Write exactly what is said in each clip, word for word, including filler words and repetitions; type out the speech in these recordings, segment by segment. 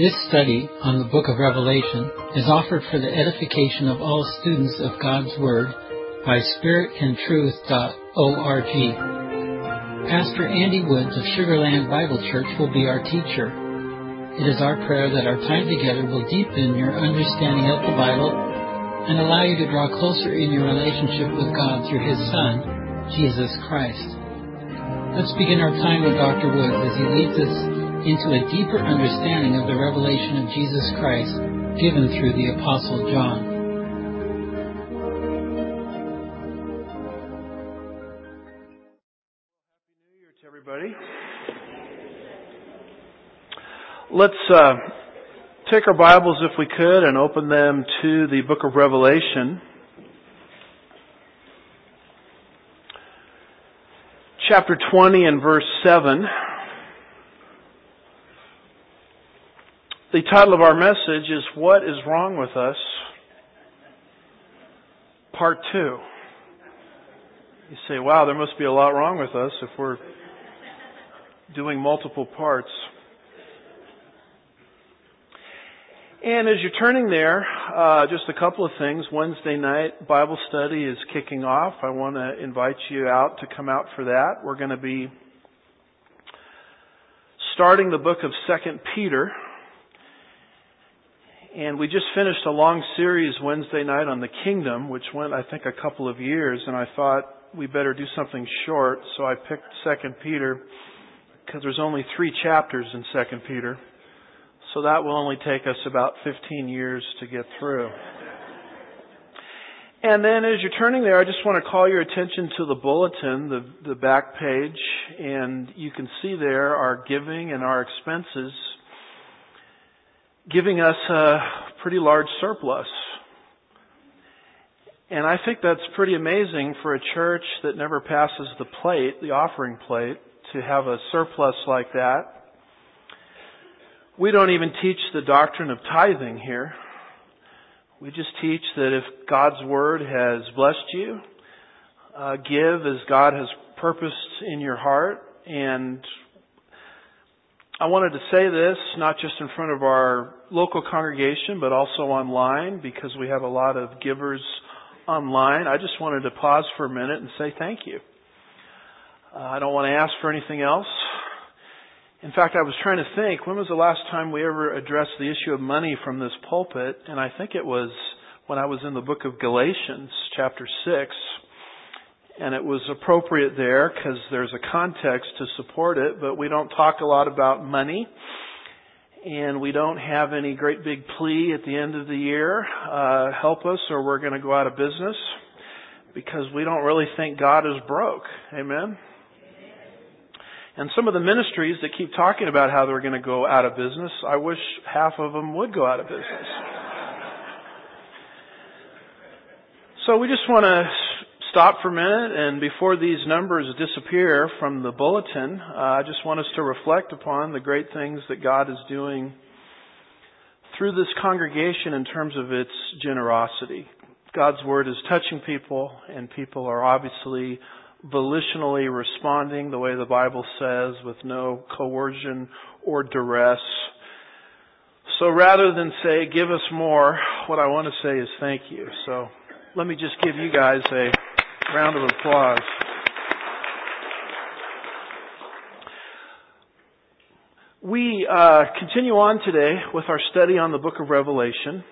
This study on the Book of Revelation is offered for the edification of all students of God's Word by spirit and truth dot org. Pastor Andy Woods of Sugarland Bible Church will be our teacher. It is our prayer that our time together will deepen your understanding of the Bible and allow you to draw closer in your relationship with God through His Son, Jesus Christ. Let's begin our time with Doctor Woods as he leads us into a deeper understanding of the revelation of Jesus Christ given through the Apostle John. Happy New Year to everybody. Let's uh, take our Bibles, if we could, and open them to the book of Revelation. Chapter twenty and verse seven. The title of our message is What is Wrong with Us? Part two. You say, wow, there must be a lot wrong with us if we're doing multiple parts. And as you're turning there, uh, just a couple of things. Wednesday night Bible study is kicking off. I want to invite you out to come out for that. We're going to be starting the book of Second Peter. And we just finished a long series Wednesday night on the kingdom, which went, I think, a couple of years. And I thought we better do something short. So I picked Second Peter because there's only three chapters in Second Peter. So that will only take us about fifteen years to get through. And then as you're turning there, I just want to call your attention to the bulletin, the, the back page. And you can see there our giving and our expenses, giving us a pretty large surplus. And I think that's pretty amazing for a church that never passes the plate, the offering plate, to have a surplus like that. We don't even teach the doctrine of tithing here. We just teach that if God's Word has blessed you, uh, give as God has purposed in your heart. And I wanted to say this, not just in front of our local congregation, but also online, because we have a lot of givers online. I just wanted to pause for a minute and say thank you. Uh, I don't want to ask for anything else. In fact, I was trying to think, when was the last time we ever addressed the issue of money from this pulpit? And I think it was when I was in the book of Galatians, chapter six. And it was appropriate there because there's a context to support it, but we don't talk a lot about money. And we don't have any great big plea at the end of the year, uh, help us or we're going to go out of business, because we don't really think God is broke. Amen? And some of the ministries that keep talking about how they're going to go out of business, I wish half of them would go out of business. So we just want to stop for a minute, and before these numbers disappear from the bulletin, uh, I just want us to reflect upon the great things that God is doing through this congregation in terms of its generosity. God's Word is touching people, and people are obviously volitionally responding the way the Bible says, with no coercion or duress. So rather than say, give us more, what I want to say is thank you. So let me just give you guys a round of applause. We uh, continue on today with our study on the book of Revelation.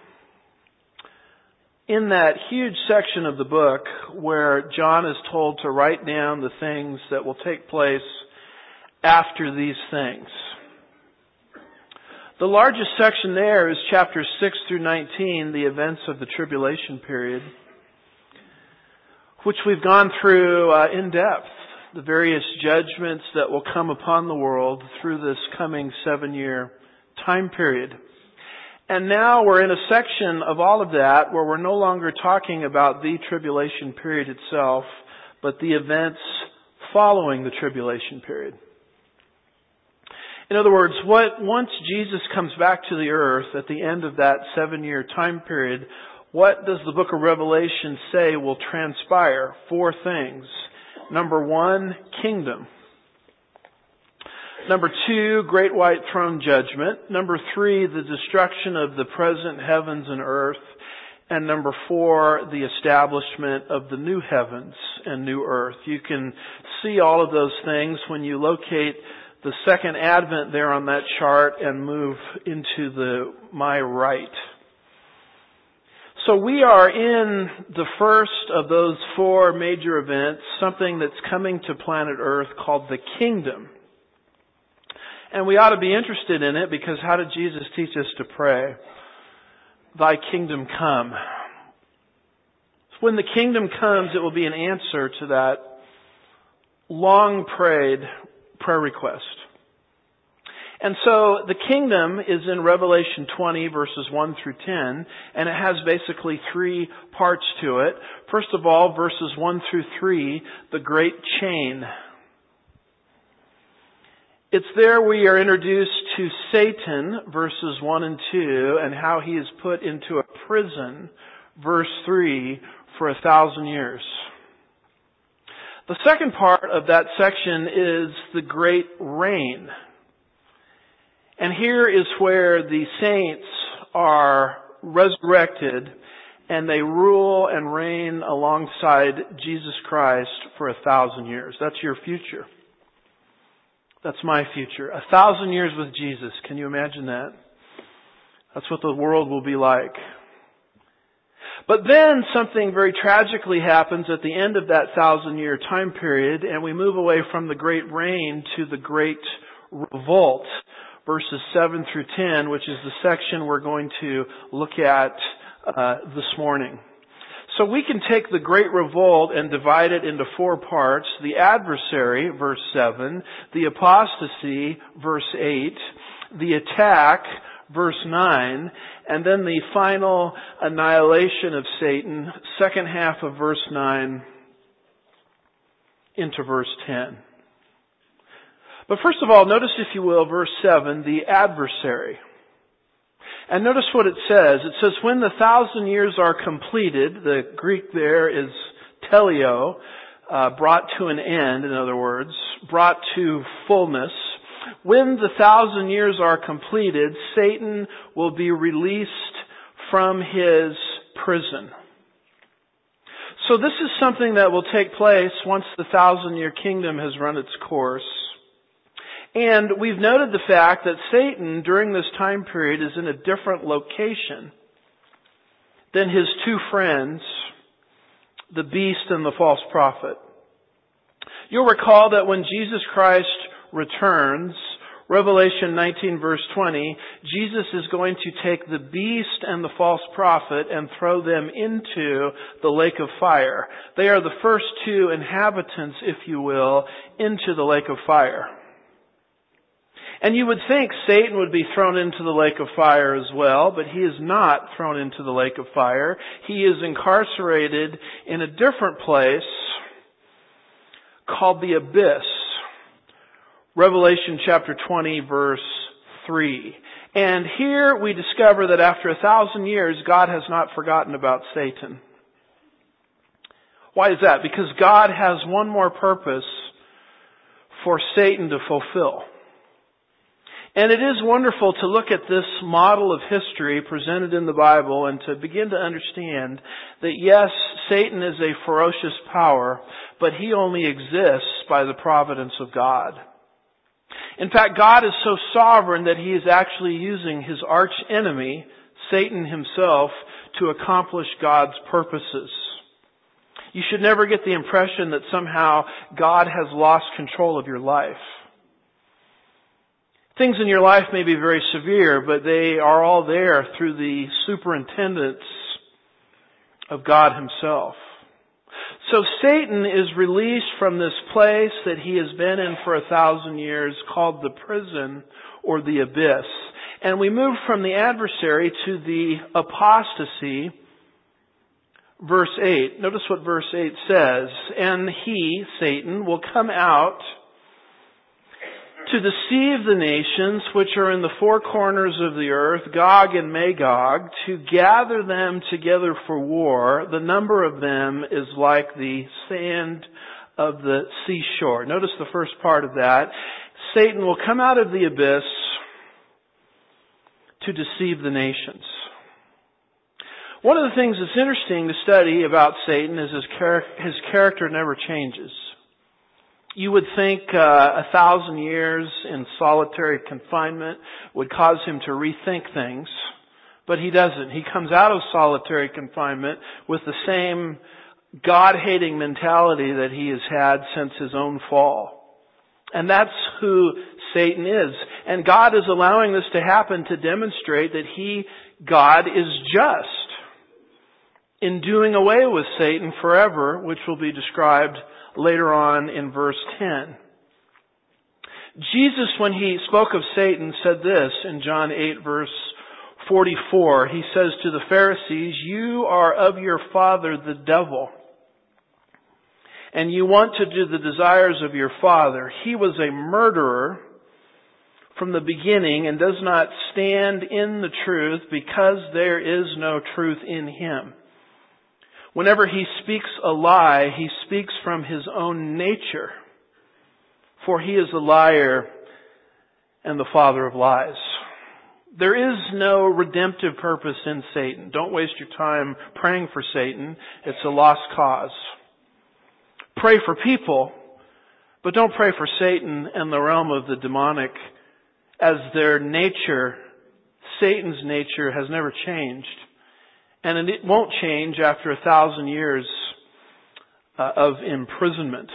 In that huge section of the book where John is told to write down the things that will take place after these things. The largest section there is chapters six through nineteen, the events of the tribulation period, which we've gone through uh, in depth, the various judgments that will come upon the world through this coming seven-year time period. And now we're in a section of all of that where we're no longer talking about the tribulation period itself, but the events following the tribulation period. In other words, what once Jesus comes back to the earth at the end of that seven-year time period, what does the book of Revelation say will transpire? Four things. Number one, kingdom. Number two, great white throne judgment. Number three, the destruction of the present heavens and earth. And number four, the establishment of the new heavens and new earth. You can see all of those things when you locate the second advent there on that chart and move into the my right. So we are in the first of those four major events, something that's coming to planet Earth called the kingdom. And we ought to be interested in it because how did Jesus teach us to pray? Thy kingdom come. When the kingdom comes, it will be an answer to that long prayed prayer request. And so the kingdom is in Revelation twenty verses one through ten, and it has basically three parts to it. First of all, verses one through three, the great chain. It's there we are introduced to Satan, verses one and two, and how he is put into a prison, verse three, for a thousand years. The second part of that section is the great reign. And here is where the saints are resurrected and they rule and reign alongside Jesus Christ for a thousand years. That's your future. That's my future. A thousand years with Jesus. Can you imagine that? That's what the world will be like. But then something very tragically happens at the end of that thousand year time period, and we move away from the great reign to the great revolt, verses seven through ten, which is the section we're going to look at uh, this morning. So we can take the great revolt and divide it into four parts. The adversary, verse seven. The apostasy, verse eight. The attack, verse nine. And then the final annihilation of Satan, second half of verse nine into verse ten. But first of all, notice, if you will, verse seven, the adversary. And notice what it says. It says, when the thousand years are completed, the Greek there is teleo, uh, brought to an end, in other words, brought to fullness. When the thousand years are completed, Satan will be released from his prison. So this is something that will take place once the thousand year kingdom has run its course. And we've noted the fact that Satan, during this time period, is in a different location than his two friends, the beast and the false prophet. You'll recall that when Jesus Christ returns, Revelation nineteen verse twenty, Jesus is going to take the beast and the false prophet and throw them into the lake of fire. They are the first two inhabitants, if you will, into the lake of fire. And you would think Satan would be thrown into the lake of fire as well, but he is not thrown into the lake of fire. He is incarcerated in a different place called the abyss. Revelation chapter twenty verse three. And here we discover that after a thousand years, God has not forgotten about Satan. Why is that? Because God has one more purpose for Satan to fulfill. And it is wonderful to look at this model of history presented in the Bible and to begin to understand that yes, Satan is a ferocious power, but he only exists by the providence of God. In fact, God is so sovereign that he is actually using his arch enemy, Satan himself, to accomplish God's purposes. You should never get the impression that somehow God has lost control of your life. Things in your life may be very severe, but they are all there through the superintendence of God himself. So Satan is released from this place that he has been in for a thousand years called the prison or the abyss. And we move from the adversary to the apostasy, verse eight. Notice what verse eight says. And he, Satan, will come out to deceive the nations which are in the four corners of the earth, Gog and Magog, to gather them together for war. The number of them is like the sand of the seashore. Notice the first part of that. Satan will come out of the abyss to deceive the nations. One of the things that's interesting to study about Satan is his, char- his character never changes. You would think uh, a thousand years in solitary confinement would cause him to rethink things, but he doesn't. He comes out of solitary confinement with the same God-hating mentality that he has had since his own fall. And that's who Satan is. And God is allowing this to happen to demonstrate that He, God, is just in doing away with Satan forever, which will be described later on in verse ten. Jesus, when He spoke of Satan, said this in John eight, verse forty-four. He says to the Pharisees, "You are of your father the devil, and you want to do the desires of your father. He was a murderer from the beginning and does not stand in the truth because there is no truth in him. Whenever he speaks a lie, he speaks from his own nature, for he is a liar and the father of lies." There is no redemptive purpose in Satan. Don't waste your time praying for Satan. It's a lost cause. Pray for people, but don't pray for Satan and the realm of the demonic, as their nature, Satan's nature, has never changed. And it won't change after a thousand years uh, of imprisonment.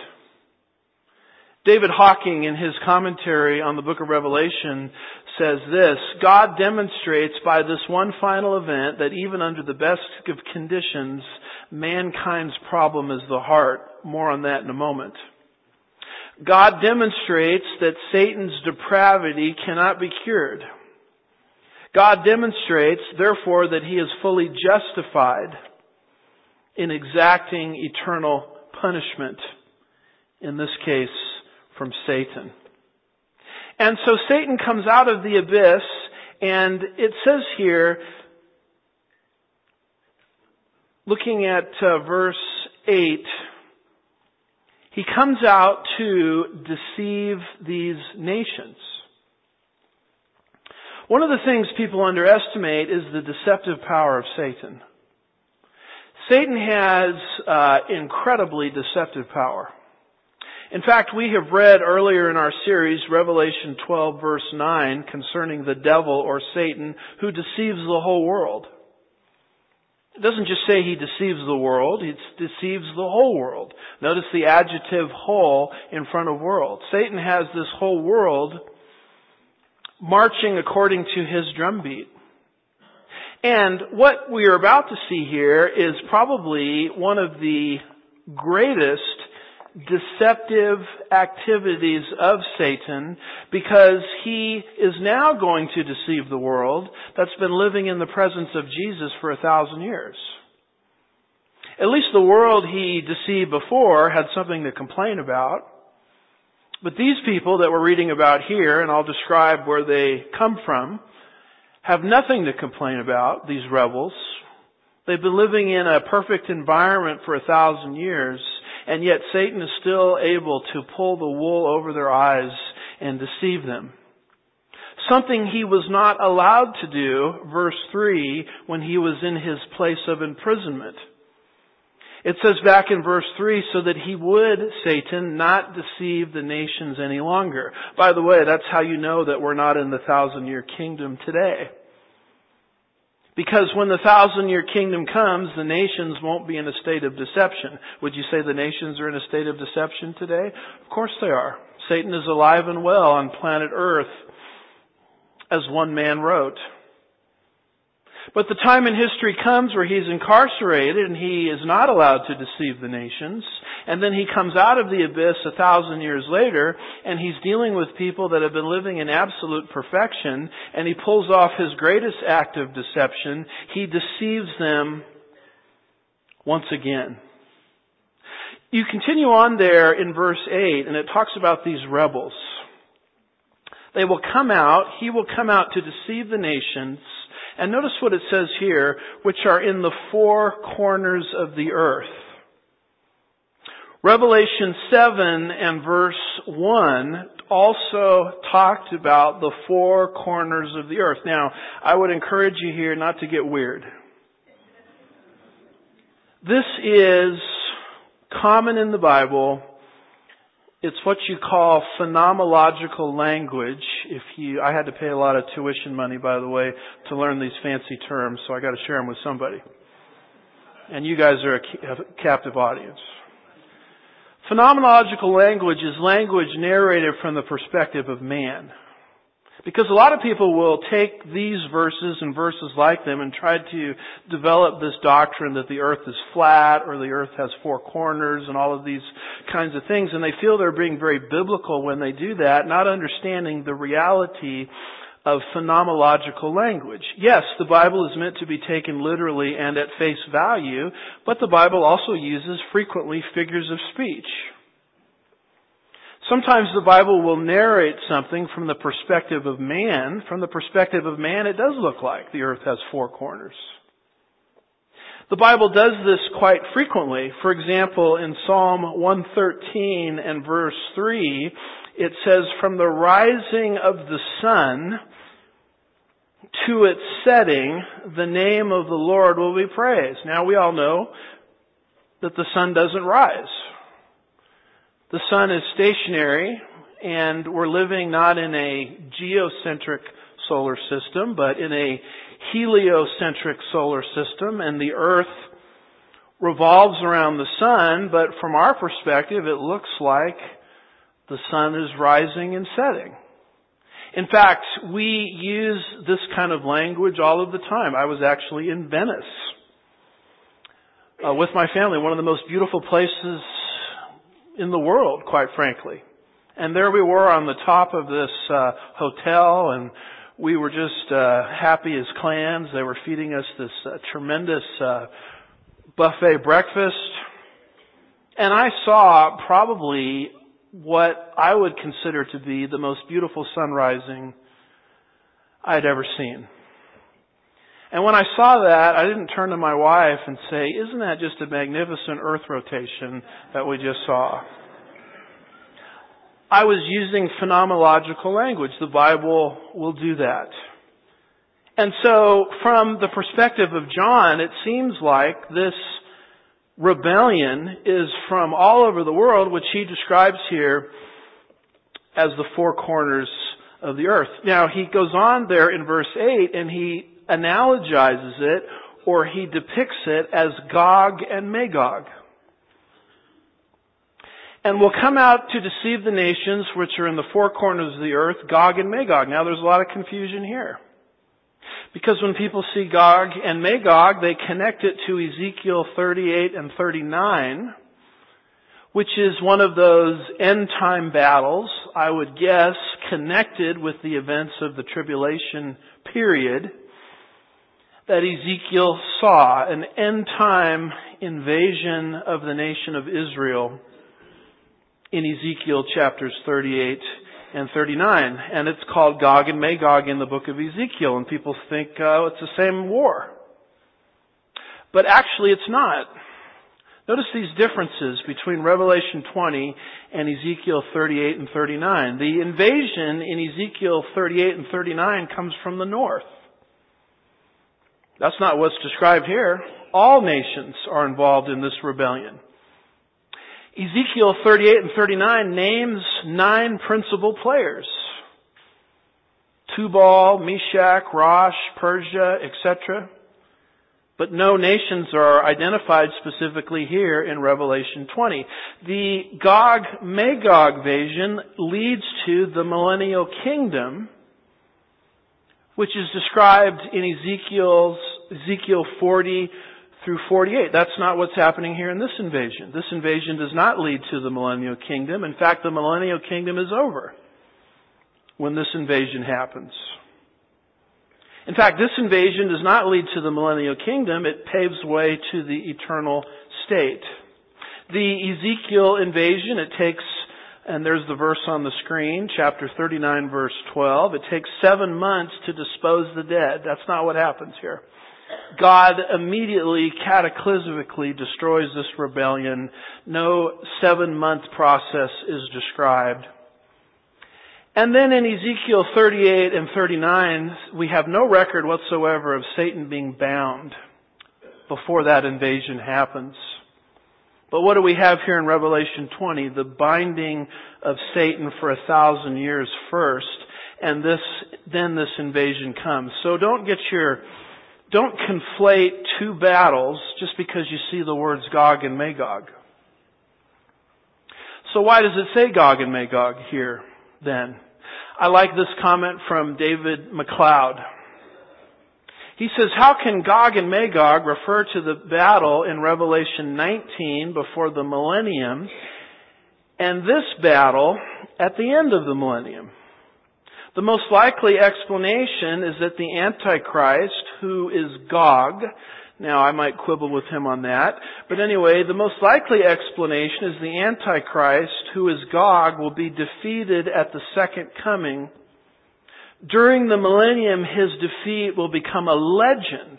David Hawking, in his commentary on the book of Revelation, says this: God demonstrates by this one final event that even under the best of conditions, mankind's problem is the heart. More on that in a moment. God demonstrates that Satan's depravity cannot be cured. God demonstrates, therefore, that He is fully justified in exacting eternal punishment, in this case, from Satan. And so Satan comes out of the abyss, and it says here, looking at uh, verse eight, he comes out to deceive these nations. One of the things people underestimate is the deceptive power of Satan. Satan has uh, incredibly deceptive power. In fact, we have read earlier in our series, Revelation twelve, verse nine, concerning the devil or Satan who deceives the whole world. It doesn't just say he deceives the world, he deceives the whole world. Notice the adjective whole in front of world. Satan has this whole world marching according to his drumbeat. And what we are about to see here is probably one of the greatest deceptive activities of Satan, because he is now going to deceive the world that's been living in the presence of Jesus for a thousand years. At least the world he deceived before had something to complain about. But these people that we're reading about here, and I'll describe where they come from, have nothing to complain about, these rebels. They've been living in a perfect environment for a thousand years, and yet Satan is still able to pull the wool over their eyes and deceive them. Something he was not allowed to do, verse three, when he was in his place of imprisonment. It says back in verse three, so that he would, Satan, not deceive the nations any longer. By the way, that's how you know that we're not in the thousand-year kingdom today. Because when the thousand-year kingdom comes, the nations won't be in a state of deception. Would you say the nations are in a state of deception today? Of course they are. Satan is alive and well on planet Earth, as one man wrote. But the time in history comes where he's incarcerated and he is not allowed to deceive the nations. And then he comes out of the abyss a thousand years later, and he's dealing with people that have been living in absolute perfection, and he pulls off his greatest act of deception. He deceives them once again. You continue on there in verse eight, and it talks about these rebels. They will come out, he will come out to deceive the nations. And notice what it says here, which are in the four corners of the earth. Revelation seven and verse one also talked about the four corners of the earth. Now, I would encourage you here not to get weird. This is common in the Bible. It's what you call phenomenological language. If you, I had to pay a lot of tuition money, by the way, to learn these fancy terms, so I got to share them with somebody. And you guys are a captive audience. Phenomenological language is language narrated from the perspective of man. Because a lot of people will take these verses and verses like them and try to develop this doctrine that the earth is flat or the earth has four corners and all of these kinds of things. And they feel they're being very biblical when they do that, not understanding the reality of phenomenological language. Yes, the Bible is meant to be taken literally and at face value, but the Bible also uses frequently figures of speech. Sometimes the Bible will narrate something from the perspective of man. From the perspective of man, it does look like the earth has four corners. The Bible does this quite frequently. For example, in Psalm one thirteen and verse three, it says, "From the rising of the sun to its setting, the name of the Lord will be praised." Now, we all know that the sun doesn't rise. The sun is stationary, and we're living not in a geocentric solar system, but in a heliocentric solar system, and the earth revolves around the sun, but from our perspective, it looks like the sun is rising and setting. In fact, we use this kind of language all of the time. I was actually in Venice uh, with my family, one of the most beautiful places in the world, quite frankly. And there we were on the top of this uh, hotel, and we were just uh, happy as clams. They were feeding us this uh, tremendous uh, buffet breakfast. And I saw probably what I would consider to be the most beautiful sun rising I'd ever seen. And when I saw that, I didn't turn to my wife and say, "Isn't that just a magnificent earth rotation that we just saw?" I was using phenomenological language. The Bible will do that. And so, from the perspective of John, it seems like this rebellion is from all over the world, which he describes here as the four corners of the earth. Now, he goes on there in verse eight, and he analogizes it, or he depicts it as Gog and Magog. "And will come out to deceive the nations which are in the four corners of the earth, Gog and Magog." Now there's a lot of confusion here. Because when people see Gog and Magog, they connect it to Ezekiel thirty-eight and thirty-nine, which is one of those end-time battles, I would guess, connected with the events of the tribulation period, that Ezekiel saw, an end-time invasion of the nation of Israel in Ezekiel chapters thirty-eight and thirty-nine. And it's called Gog and Magog in the book of Ezekiel, and people think uh, it's the same war. But actually it's not. Notice these differences between Revelation twenty and Ezekiel thirty-eight and thirty-nine. The invasion in Ezekiel thirty-eight and thirty-nine comes from the north. That's not what's described here. All nations are involved in this rebellion. Ezekiel thirty-eight and thirty-nine names nine principal players: Tubal, Meshach, Rosh, Persia, et cetera. But no nations are identified specifically here in Revelation twenty. The Gog-Magog invasion leads to the millennial kingdom, which is described in Ezekiel's Ezekiel forty through forty-eight. That's not what's happening here in this invasion. This invasion does not lead to the millennial kingdom. In fact, the millennial kingdom is over when this invasion happens. In fact, this invasion does not lead to the millennial kingdom. It paves way to the eternal state. The Ezekiel invasion, it takes, and there's the verse on the screen, chapter thirty-nine, verse twelve. It takes seven months to dispose the dead. That's not what happens here. God immediately, cataclysmically destroys this rebellion. No seven-month process is described. And then in Ezekiel thirty-eight and thirty-nine, we have no record whatsoever of Satan being bound before that invasion happens. But what do we have here in Revelation twenty? The binding of Satan for a thousand years first, and this, then this invasion comes. So don't get your, don't conflate two battles just because you see the words Gog and Magog. So why does it say Gog and Magog here then? I like this comment from David MacLeod. He says, how can Gog and Magog refer to the battle in Revelation nineteen before the millennium and this battle at the end of the millennium? The most likely explanation is that the Antichrist, who is Gog, now I might quibble with him on that, but anyway, the most likely explanation is the Antichrist, who is Gog, will be defeated at the second coming. During the millennium, his defeat will become a legend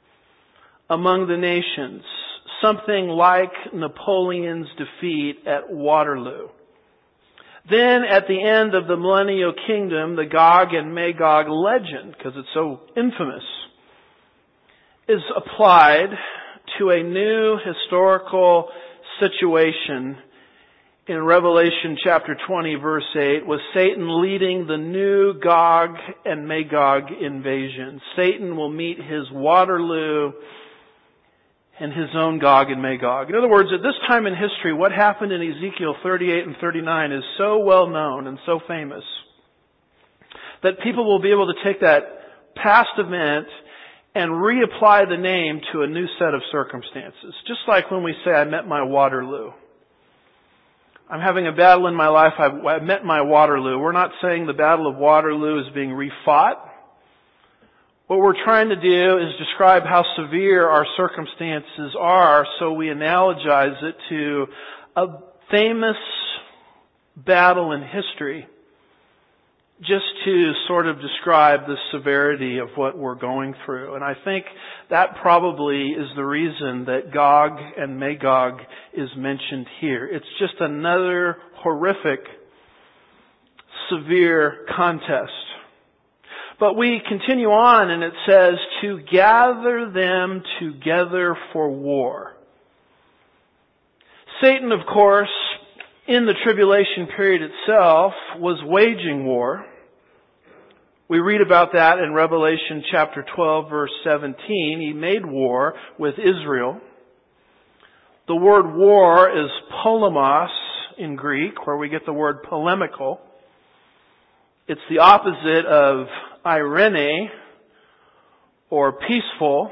among the nations, something like Napoleon's defeat at Waterloo. Then at the end of the millennial kingdom, the Gog and Magog legend, because it's so infamous, is applied to a new historical situation in Revelation chapter twenty verse eight, with Satan leading the new Gog and Magog invasion. Satan will meet his Waterloo and his own Gog and Magog. In other words, at this time in history, what happened in Ezekiel thirty-eight and thirty-nine is so well known and so famous that people will be able to take that past event and reapply the name to a new set of circumstances. Just like when we say, I met my Waterloo. I'm having a battle in my life, I've, I met my Waterloo. We're not saying the Battle of Waterloo is being refought. What we're trying to do is describe how severe our circumstances are, so we analogize it to a famous battle in history, just to sort of describe the severity of what we're going through. And I think that probably is the reason that Gog and Magog is mentioned here. It's just another horrific, severe contest. But we continue on and it says, to gather them together for war. Satan, of course, in the tribulation period itself, was waging war. We read about that in Revelation chapter twelve, verse seventeen. He made war with Israel. The word war is polemos in Greek, where we get the word polemical. It's the opposite of irene, or peaceful,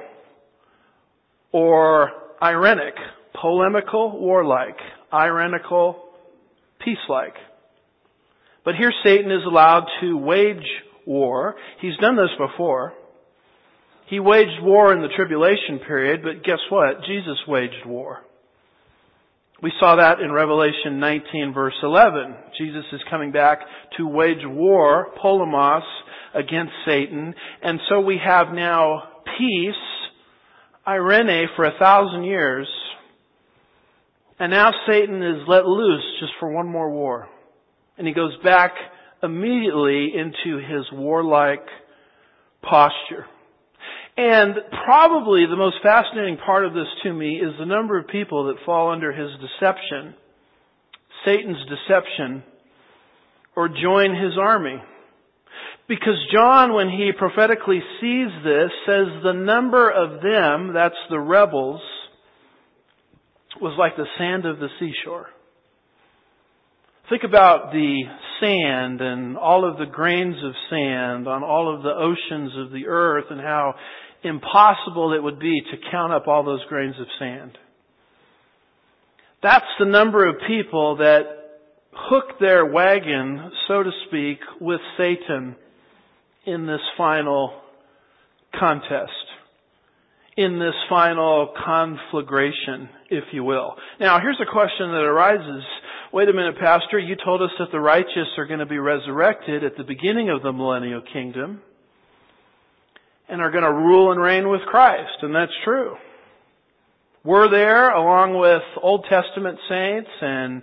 or irenic. Polemical, warlike. Irenical, peace-like. But here Satan is allowed to wage war. He's done this before. He waged war in the tribulation period, but guess what? Jesus waged war. We saw that in Revelation nineteen verse eleven. Jesus is coming back to wage war, polemos, against Satan. And so we have now peace, irene, for a thousand years. And now Satan is let loose just for one more war. And he goes back immediately into his warlike posture. And probably the most fascinating part of this to me is the number of people that fall under his deception, Satan's deception, or join his army. Because John, when he prophetically sees this, says the number of them, that's the rebels, was like the sand of the seashore. Think about the sand and all of the grains of sand on all of the oceans of the earth and how impossible it would be to count up all those grains of sand. That's the number of people that hook their wagon, so to speak, with Satan in this final contest, in this final conflagration, if you will. Now, here's a question that arises. Wait a minute, Pastor, you told us that the righteous are going to be resurrected at the beginning of the millennial kingdom and are going to rule and reign with Christ, and that's true. We're there along with Old Testament saints and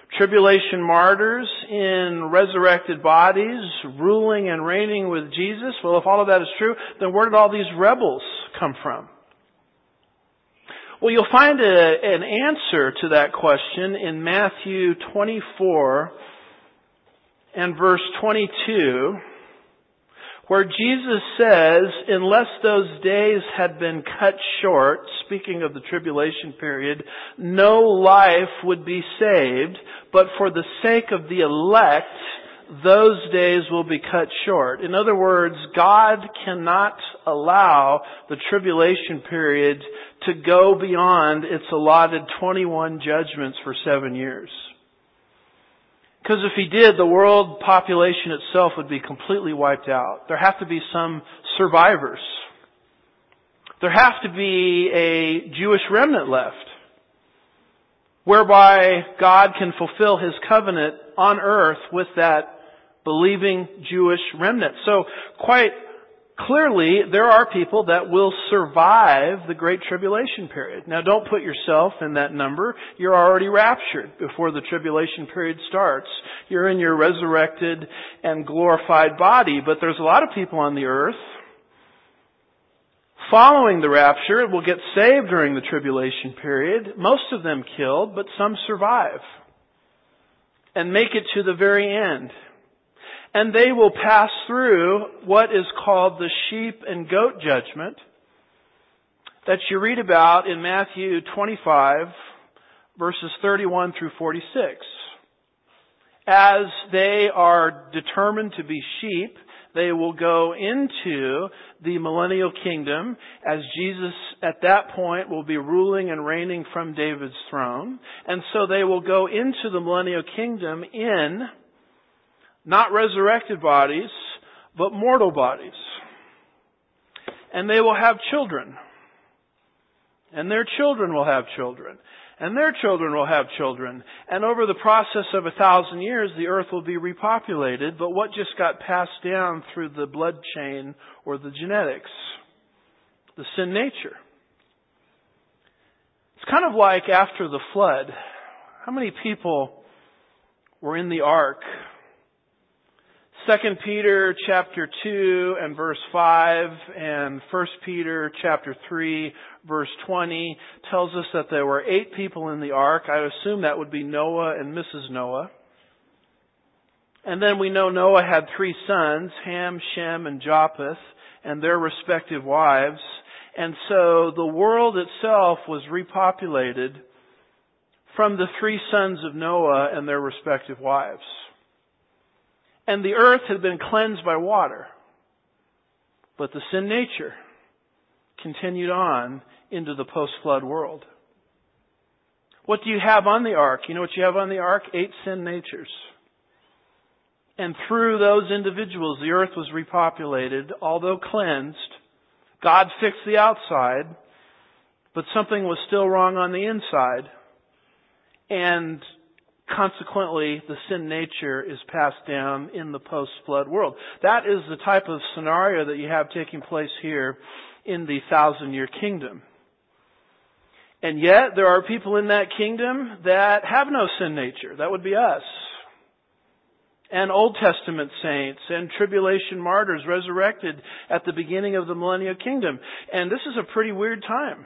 Tribulation martyrs in resurrected bodies, ruling and reigning with Jesus. Well, if all of that is true, then where did all these rebels come from? Well, you'll find a, an answer to that question in Matthew twenty-four and verse twenty-two, where Jesus says, unless those days had been cut short, speaking of the tribulation period, no life would be saved, but for the sake of the elect, those days will be cut short. In other words, God cannot allow the tribulation period to go beyond its allotted twenty-one judgments for seven years. Because if He did, the world population itself would be completely wiped out. There have to be some survivors. There have to be a Jewish remnant left, whereby God can fulfill His covenant on earth with that believing Jewish remnant. So quite clearly, there are people that will survive the Great Tribulation period. Now, don't put yourself in that number. You're already raptured before the tribulation period starts. You're in your resurrected and glorified body. But there's a lot of people on the earth following the rapture will get saved during the tribulation period. Most of them killed, but some survive and make it to the very end. And they will pass through what is called the sheep and goat judgment that you read about in Matthew twenty-five, verses thirty-one through forty-six. As they are determined to be sheep, they will go into the millennial kingdom, as Jesus at that point will be ruling and reigning from David's throne. And so they will go into the millennial kingdom in not resurrected bodies, but mortal bodies. And they will have children. And their children will have children. And their children will have children. And over the process of a thousand years, the earth will be repopulated. But what just got passed down through the blood chain or the genetics? The sin nature. It's kind of like after the flood. How many people were in the ark? Second Peter chapter two and verse five and First Peter chapter three verse twenty tells us that there were eight people in the ark. I assume that would be Noah and Missus Noah. And then we know Noah had three sons, Ham, Shem, and Japheth, and their respective wives. And so the world itself was repopulated from the three sons of Noah and their respective wives. And the earth had been cleansed by water. But the sin nature continued on into the post-flood world. What do you have on the ark? You know what you have on the ark? Eight sin natures. And through those individuals, the earth was repopulated, although cleansed. God fixed the outside, but something was still wrong on the inside. And consequently, the sin nature is passed down in the post-flood world. That is the type of scenario that you have taking place here in the thousand-year kingdom. And yet, there are people in that kingdom that have no sin nature. That would be us. And Old Testament saints and tribulation martyrs resurrected at the beginning of the millennial kingdom. And this is a pretty weird time.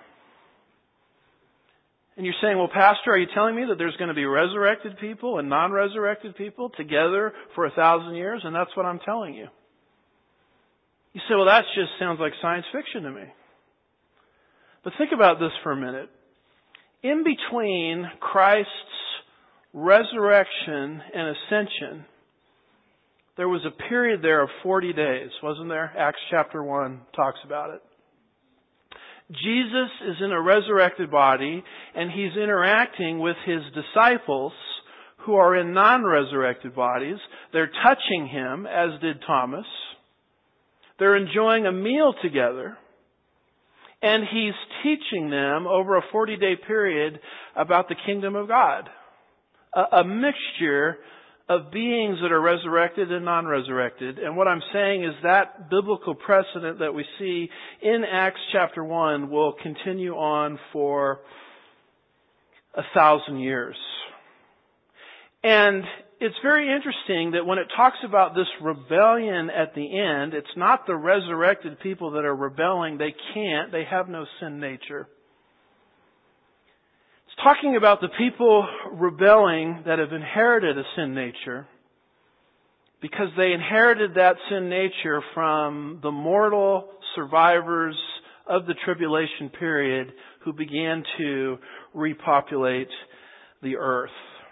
And you're saying, well, Pastor, are you telling me that there's going to be resurrected people and non-resurrected people together for a thousand years? And that's what I'm telling you. You say, well, that just sounds like science fiction to me. But think about this for a minute. In between Christ's resurrection and ascension, there was a period there of forty days, wasn't there? Acts chapter one talks about it. Jesus is in a resurrected body, and He's interacting with His disciples who are in non-resurrected bodies. They're touching Him, as did Thomas. They're enjoying a meal together. And He's teaching them over a forty-day period about the kingdom of God. A, a mixture of beings that are resurrected and non-resurrected. And what I'm saying is that biblical precedent that we see in Acts chapter one will continue on for a thousand years. And it's very interesting that when it talks about this rebellion at the end, it's not the resurrected people that are rebelling. They can't. They have no sin nature. It's talking about the people rebelling that have inherited a sin nature because they inherited that sin nature from the mortal survivors of the tribulation period who began to repopulate the earth.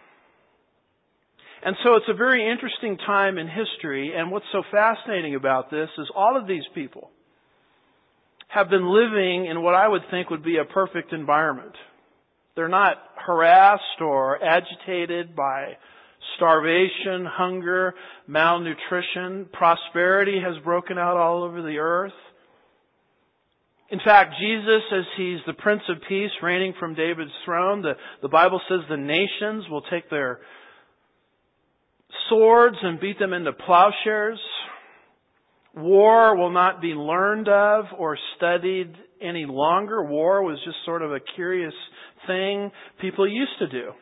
And so it's a very interesting time in history, and what's so fascinating about this is all of these people have been living in what I would think would be a perfect environment. They're not harassed or agitated by starvation, hunger, malnutrition. Prosperity has broken out all over the earth. In fact, Jesus, as He's the Prince of Peace reigning from David's throne, the, the Bible says the nations will take their swords and beat them into plowshares. War will not be learned of or studied any longer. War was just sort of a curious thing people used to do.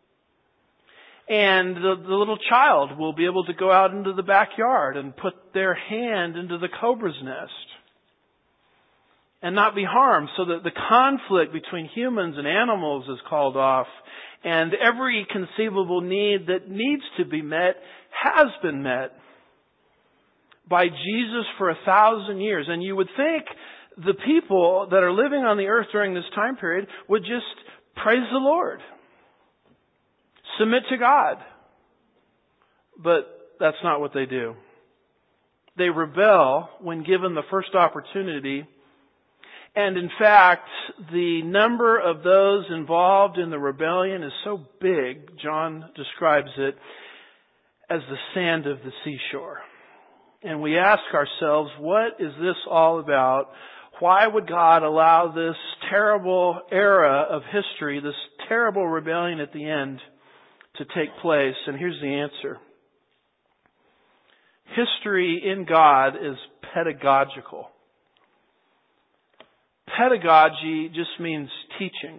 And the, the little child will be able to go out into the backyard and put their hand into the cobra's nest and not be harmed, so that the conflict between humans and animals is called off, and every conceivable need that needs to be met has been met by Jesus for a thousand years. And you would think the people that are living on the earth during this time period would just praise the Lord, submit to God. But that's not what they do. They rebel when given the first opportunity. And in fact, the number of those involved in the rebellion is so big, John describes it as the sand of the seashore. And we ask ourselves, what is this all about? Why would God allow this terrible era of history, this terrible rebellion at the end, to take place? And here's the answer. History in God is pedagogical. Pedagogy just means teaching.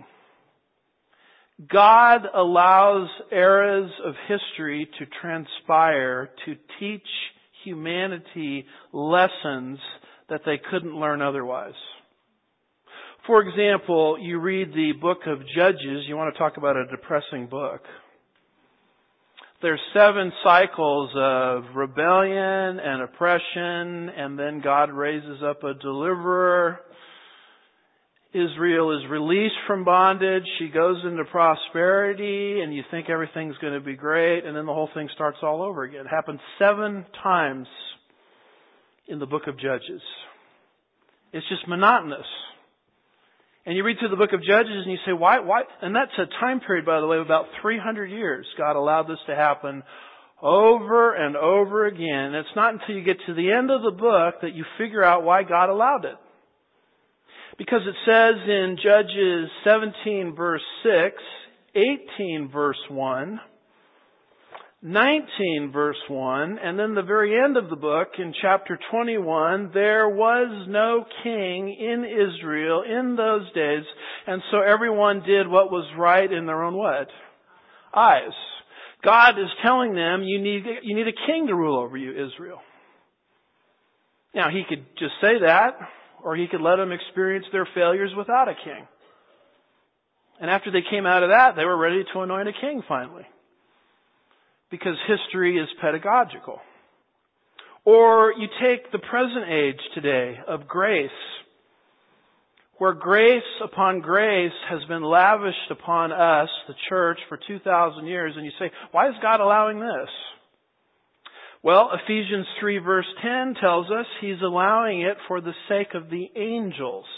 God allows eras of history to transpire to teach humanity lessons that they couldn't learn otherwise. For example, you read the book of Judges. You want to talk about a depressing book. There's seven cycles of rebellion and oppression, and then God raises up a deliverer. Israel is released from bondage. She goes into prosperity, and you think everything's going to be great, and then the whole thing starts all over again. It happens seven times in the book of Judges. It's just monotonous. And you read through the book of Judges and you say, why, why? And that's a time period, by the way, of about three hundred years. God allowed this to happen over and over again. And it's not until you get to the end of the book that you figure out why God allowed it. Because it says in Judges seventeen verse six, eighteen verse one, nineteen verse one, and then the very end of the book in chapter twenty-one, there was no king in Israel in those days, and so everyone did what was right in their own what? Eyes. God is telling them, you need, you need a king to rule over you, Israel. Now, He could just say that, or He could let them experience their failures without a king. And after they came out of that, they were ready to anoint a king finally. Because history is pedagogical. Or you take the present age today of grace, where grace upon grace has been lavished upon us, the church, for two thousand years, and you say, why is God allowing this? Well, Ephesians three verse ten tells us He's allowing it for the sake of the angels.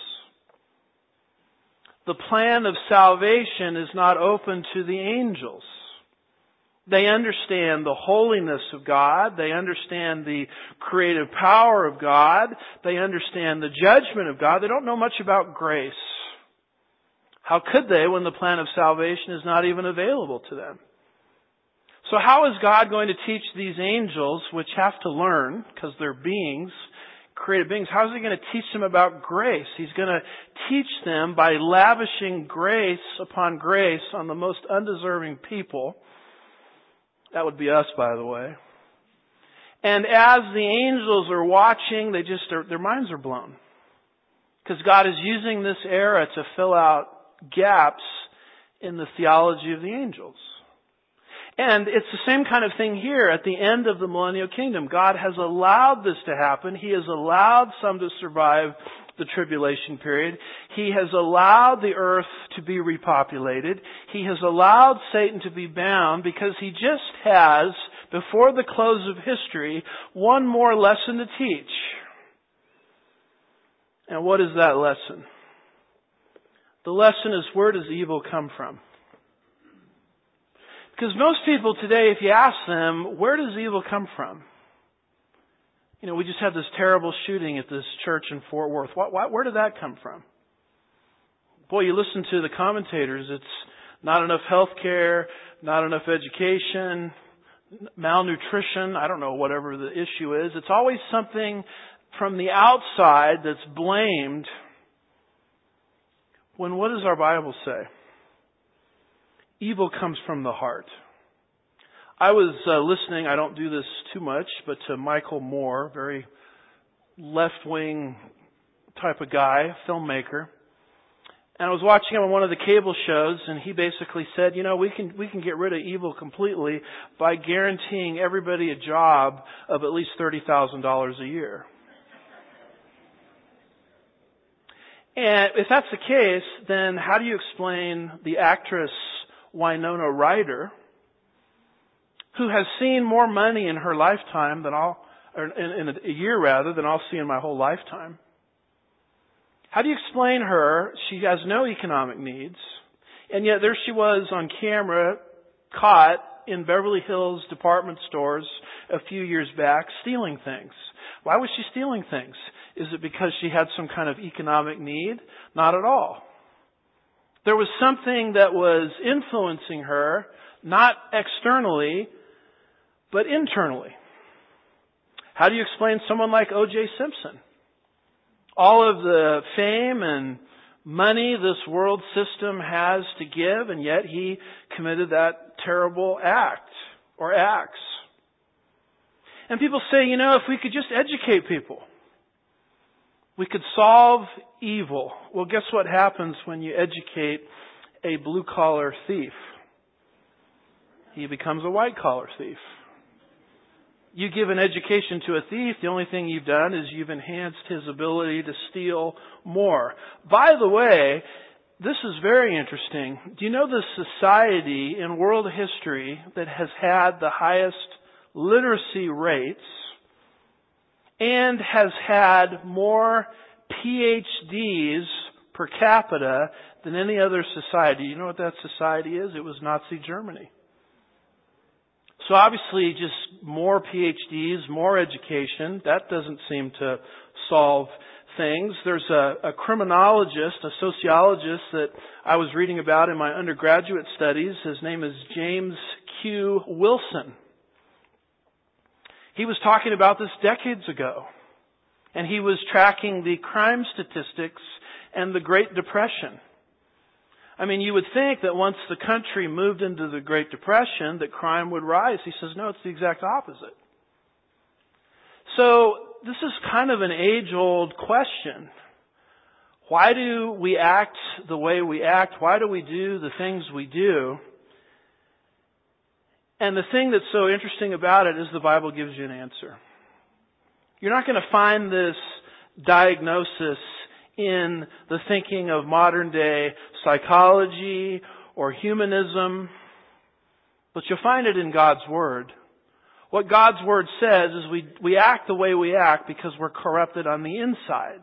The plan of salvation is not open to the angels. They understand the holiness of God. They understand the creative power of God. They understand the judgment of God. They don't know much about grace. How could they when the plan of salvation is not even available to them? So how is God going to teach these angels, which have to learn, because they're beings, created beings, how is He going to teach them about grace? He's going to teach them by lavishing grace upon grace on the most undeserving people. That would be us, by the way. And as the angels are watching, they just, their, their minds are blown. Because God is using this era to fill out gaps in the theology of the angels. And it's the same kind of thing here at the end of the millennial kingdom. God has allowed this to happen. He has allowed some to survive the tribulation period. He has allowed the earth to be repopulated. He has allowed Satan to be bound because he just has, before the close of history, one more lesson to teach. And what is that lesson? The lesson is, where does evil come from? Because most people today, if you ask them, where does evil come from? You know, we just had this terrible shooting at this church in Fort Worth. What, what, where did that come from? Boy, you listen to the commentators, it's not enough health care, not enough education, malnutrition, I don't know, whatever the issue is. It's always something from the outside that's blamed. When what does our Bible say? Evil comes from the heart. I was uh, listening, I don't do this too much, but to Michael Moore, very left-wing type of guy, filmmaker. And I was watching him on one of the cable shows, and he basically said, you know, we can we can get rid of evil completely by guaranteeing everybody a job of at least thirty thousand dollars a year. And if that's the case, then how do you explain the actress Winona Ryder, who has seen more money in her lifetime than I'll, or in, in a year rather, than I'll see in my whole lifetime? How do you explain her? She has no economic needs, and yet there she was on camera, caught in Beverly Hills department stores a few years back, stealing things. Why was she stealing things? Is it because she had some kind of economic need? Not at all. There was something that was influencing her, not externally, but internally. How do you explain someone like O J Simpson? All of the fame and money this world system has to give, and yet he committed that terrible act or acts. And people say, you know, if we could just educate people, we could solve evil. Well, guess what happens when you educate a blue-collar thief? He becomes a white-collar thief. You give an education to a thief, the only thing you've done is you've enhanced his ability to steal more. By the way, this is very interesting. Do you know the society in world history that has had the highest literacy rates and has had more P H Ds per capita than any other society? You know what that society is? It was Nazi Germany. So obviously just more P H Ds, more education, that doesn't seem to solve things. There's a, a criminologist, a sociologist that I was reading about in my undergraduate studies. His name is James Q. Wilson. He was talking about this decades ago. And he was tracking the crime statistics and the Great Depression. I mean, you would think that once the country moved into the Great Depression, that crime would rise. He says, no, it's the exact opposite. So, this is kind of an age-old question. Why do we act the way we act? Why do we do the things we do? And the thing that's so interesting about it is the Bible gives you an answer. You're not going to find this diagnosis in the thinking of modern day psychology or humanism, but you'll find it in God's Word. What God's Word says is we, we act the way we act because we're corrupted on the inside.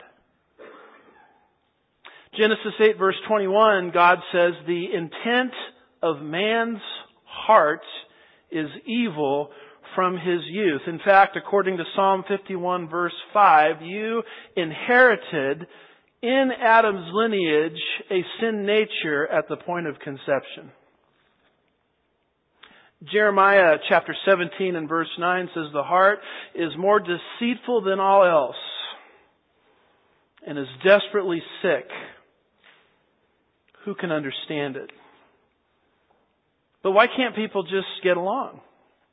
Genesis eight verse twenty-one, God says, the intent of man's heart is evil from his youth. In fact, according to Psalm fifty-one verse five, you inherited in Adam's lineage a sin nature at the point of conception. Jeremiah chapter seventeen and verse nine says, the heart is more deceitful than all else and is desperately sick. Who can understand it? But why can't people just get along?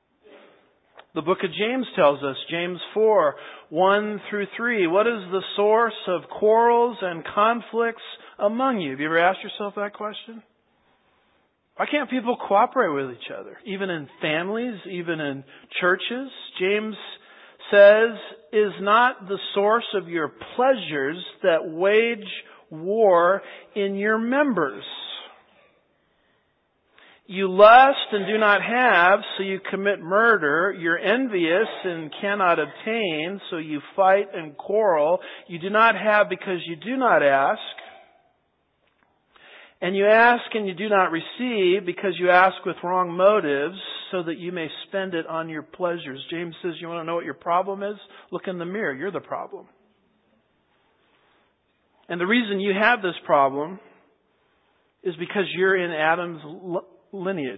The book of James tells us, James four, one through three, what is the source of quarrels and conflicts among you? Have you ever asked yourself that question? Why can't people cooperate with each other? Even in families, even in churches? James says, is not the source of your pleasures that wage war in your members. You lust and do not have, so you commit murder. You're envious and cannot obtain, so you fight and quarrel. You do not have because you do not ask. And you ask and you do not receive because you ask with wrong motives so that you may spend it on your pleasures. James says, you want to know what your problem is? Look in the mirror. You're the problem. And the reason you have this problem is because you're in Adam's lineage.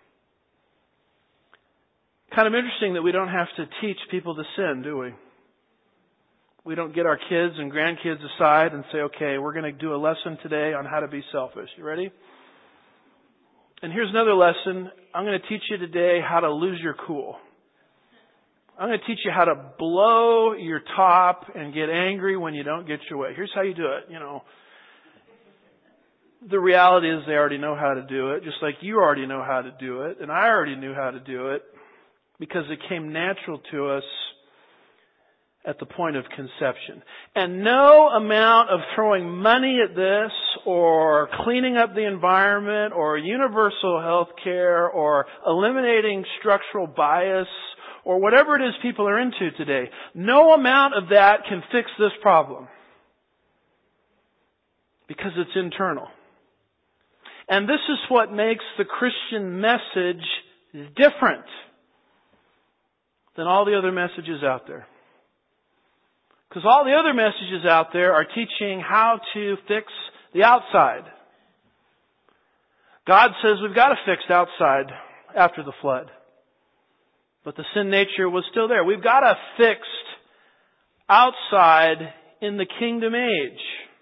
Kind of interesting that we don't have to teach people to sin, do we? We don't get our kids and grandkids aside and say, okay, we're going to do a lesson today on how to be selfish. You ready? And here's another lesson. I'm going to teach you today how to lose your cool. I'm going to teach you how to blow your top and get angry when you don't get your way. Here's how you do it, you know. The reality is they already know how to do it, just like you already know how to do it, and I already knew how to do it because it came natural to us at the point of conception. And no amount of throwing money at this or cleaning up the environment or universal health care or eliminating structural bias or whatever it is people are into today, no amount of that can fix this problem because it's internal. And this is what makes the Christian message different than all the other messages out there. Because all the other messages out there are teaching how to fix the outside. God says we've got to fix the outside after the flood. But the sin nature was still there. We've got a fixed outside in the kingdom age.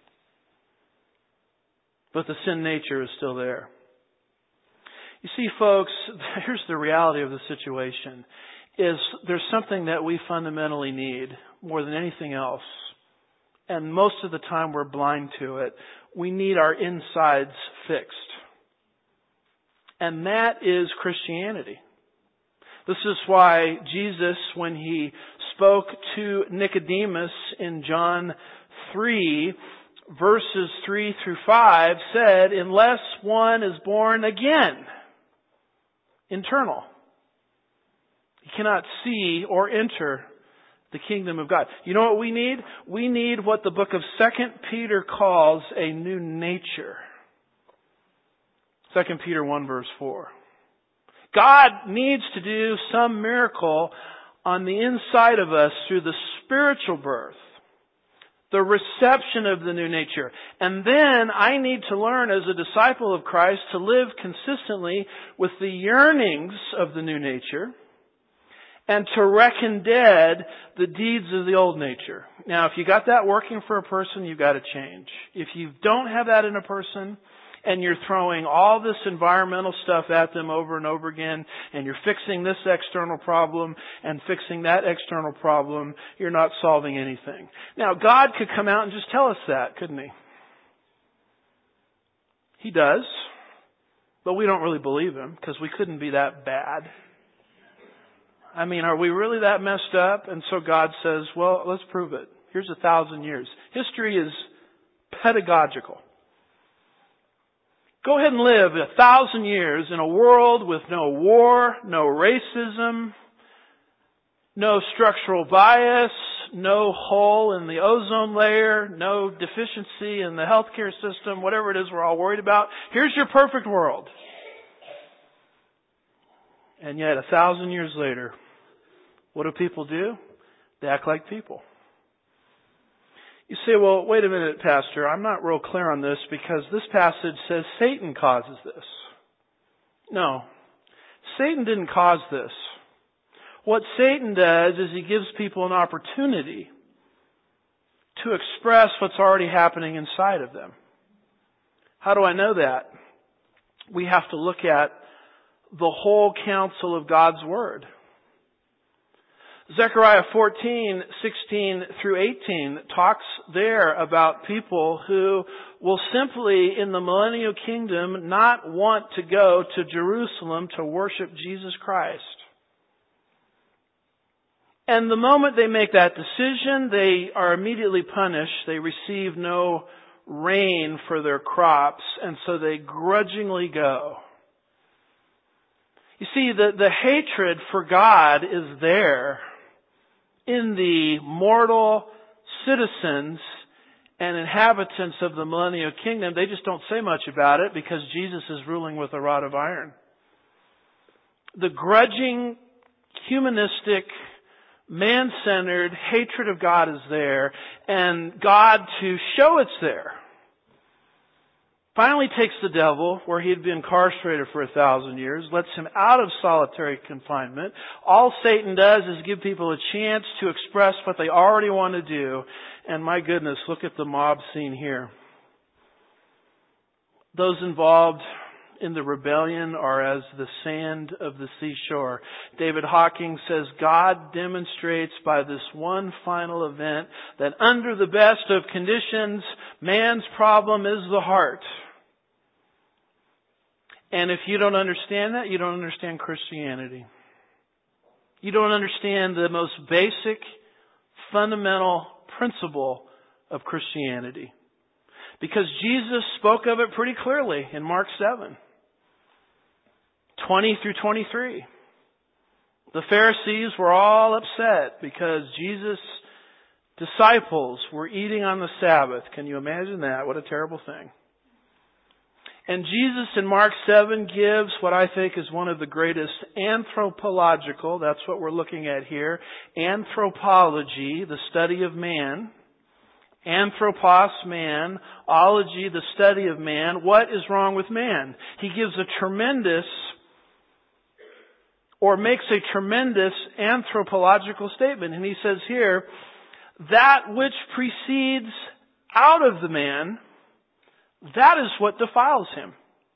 But the sin nature is still there. You see, folks, here's the reality of the situation. Is there's something that we fundamentally need more than anything else. And most of the time we're blind to it. We need our insides fixed. And that is Christianity. This is why Jesus, when He spoke to Nicodemus in John three, verses three through five, said, unless one is born again, internal, he cannot see or enter the kingdom of God. You know what we need? We need what the book of Second Peter calls a new nature. Second Peter one verse four. God needs to do some miracle on the inside of us through the spiritual birth, the reception of the new nature. And then I need to learn as a disciple of Christ to live consistently with the yearnings of the new nature and to reckon dead the deeds of the old nature. Now, if you got that working for a person, you've got to change. If you don't have that in a person, and you're throwing all this environmental stuff at them over and over again, and you're fixing this external problem and fixing that external problem, you're not solving anything. Now, God could come out and just tell us that, couldn't He? He does. But we don't really believe Him because we couldn't be that bad. I mean, are we really that messed up? And so God says, well, let's prove it. Here's a thousand years. History is pedagogical. Go ahead and live a thousand years in a world with no war, no racism, no structural bias, no hole in the ozone layer, no deficiency in the healthcare system, whatever it is we're all worried about. Here's your perfect world. And yet a thousand years later, what do people do? They act like people. You say, well, wait a minute, Pastor, I'm not real clear on this because this passage says Satan causes this. No, Satan didn't cause this. What Satan does is he gives people an opportunity to express what's already happening inside of them. How do I know that? We have to look at the whole counsel of God's Word. Zechariah fourteen, sixteen through eighteen talks there about people who will simply, in the millennial kingdom, not want to go to Jerusalem to worship Jesus Christ. And the moment they make that decision, they are immediately punished. They receive no rain for their crops, and so they grudgingly go. You see, the, the hatred for God is there in the mortal citizens and inhabitants of the millennial kingdom. They just don't say much about it because Jesus is ruling with a rod of iron. The grudging, humanistic, man-centered hatred of God is there, and God, to show it's there, finally takes the devil, where he had been incarcerated for a thousand years, lets him out of solitary confinement. All Satan does is give people a chance to express what they already want to do. And my goodness, look at the mob scene here. Those involved in the rebellion are as the sand of the seashore. David Hawking says, God demonstrates by this one final event that under the best of conditions, man's problem is the heart. And if you don't understand that, you don't understand Christianity. You don't understand the most basic, fundamental principle of Christianity. Because Jesus spoke of it pretty clearly in Mark seven, twenty through twenty-three. The Pharisees were all upset because Jesus' disciples were eating on the Sabbath. Can you imagine that? What a terrible thing. And Jesus in Mark seven gives what I think is one of the greatest anthropological, that's what we're looking at here, anthropology, the study of man. Anthropos, man. Ology, the study of man. What is wrong with man? He gives a tremendous, or makes a tremendous anthropological statement. And he says here, that which proceeds out of the man, that is what defiles him.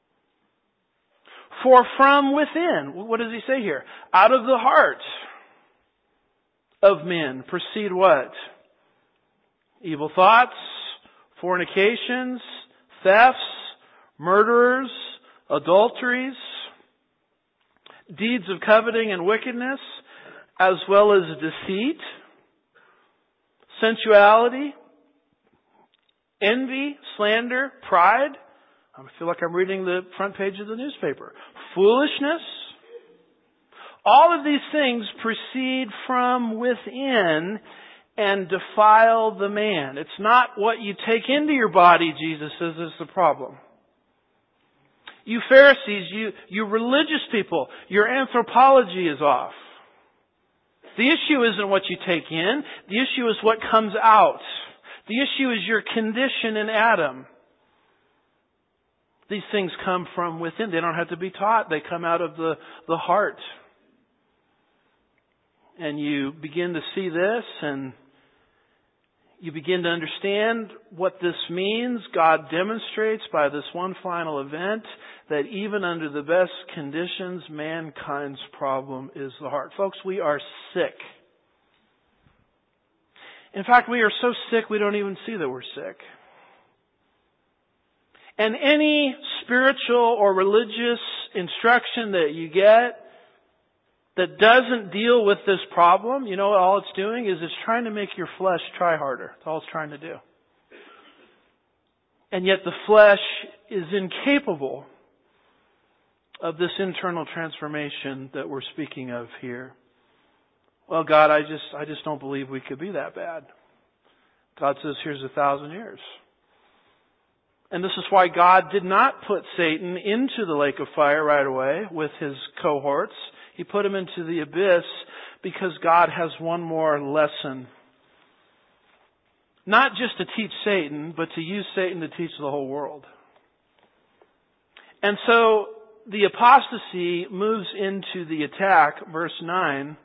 For from within, what does he say here? Out of the heart of men proceed what? Evil thoughts, fornications, thefts, murderers, adulteries, deeds of coveting and wickedness, as well as deceit, sensuality, envy, slander, pride. I feel like I'm reading the front page of the newspaper. Foolishness. All of these things proceed from within and defile the man. It's not what you take into your body, Jesus says, is the problem. You Pharisees, you, you religious people, your anthropology is off. The issue isn't what you take in. The issue is what comes out. The issue is your condition in Adam. These things come from within. They don't have to be taught. They come out of the, the heart. And you begin to see this, and you begin to understand what this means. God demonstrates by this one final event that even under the best conditions, mankind's problem is the heart. Folks, we are sick. In fact, we are so sick we don't even see that we're sick. And any spiritual or religious instruction that you get that doesn't deal with this problem, you know, all it's doing is it's trying to make your flesh try harder. That's all it's trying to do. And yet the flesh is incapable of this internal transformation that we're speaking of here. Well, God, I just, I just don't believe we could be that bad. God says, here's a thousand years. And this is why God did not put Satan into the lake of fire right away with his cohorts. He put him into the abyss because God has one more lesson. Not just to teach Satan, but to use Satan to teach the whole world. And so the apostasy moves into the attack, verse nine.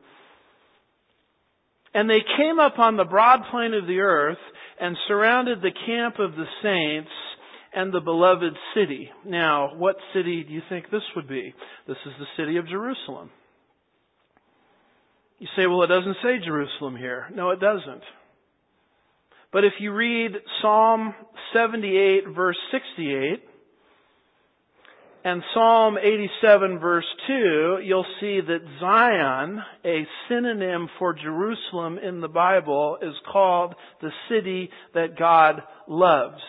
And they came up on the broad plain of the earth and surrounded the camp of the saints and the beloved city. Now, what city do you think this would be? This is the city of Jerusalem. You say, well, it doesn't say Jerusalem here. No, it doesn't. But if you read Psalm seventy-eight, verse sixty-eight, and Psalm eighty-seven, verse two, you'll see that Zion, a synonym for Jerusalem in the Bible, is called the city that God loves.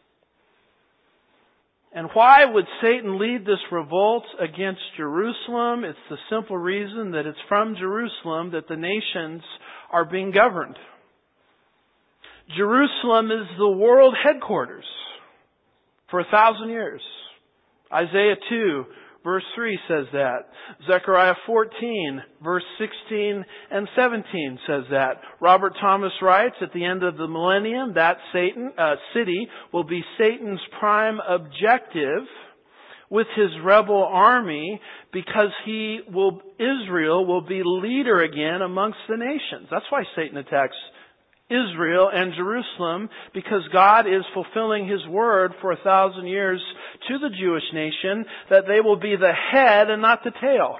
And why would Satan lead this revolt against Jerusalem? It's the simple reason that it's from Jerusalem that the nations are being governed. Jerusalem is the world headquarters for a thousand years. Isaiah two, verse three says that. Zechariah fourteen, verse sixteen and seventeen says that. Robert Thomas writes, at the end of the millennium, that Satan, uh, city will be Satan's prime objective with his rebel army, because he will, Israel will be leader again amongst the nations. That's why Satan attacks Israel and Jerusalem, because God is fulfilling His word for a thousand years to the Jewish nation that they will be the head and not the tail.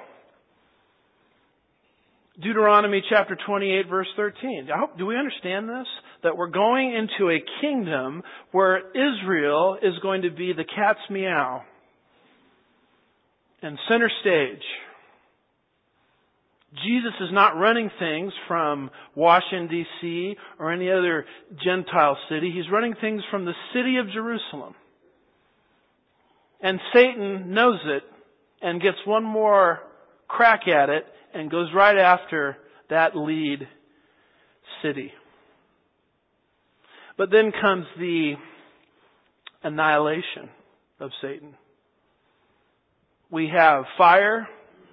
Deuteronomy chapter twenty-eight, verse thirteen. I hope, do we understand this? That we're going into a kingdom where Israel is going to be the cat's meow and center stage. Jesus is not running things from Washington, D C or any other Gentile city. He's running things from the city of Jerusalem. And Satan knows it and gets one more crack at it and goes right after that lead city. But then comes the annihilation of Satan. We have fire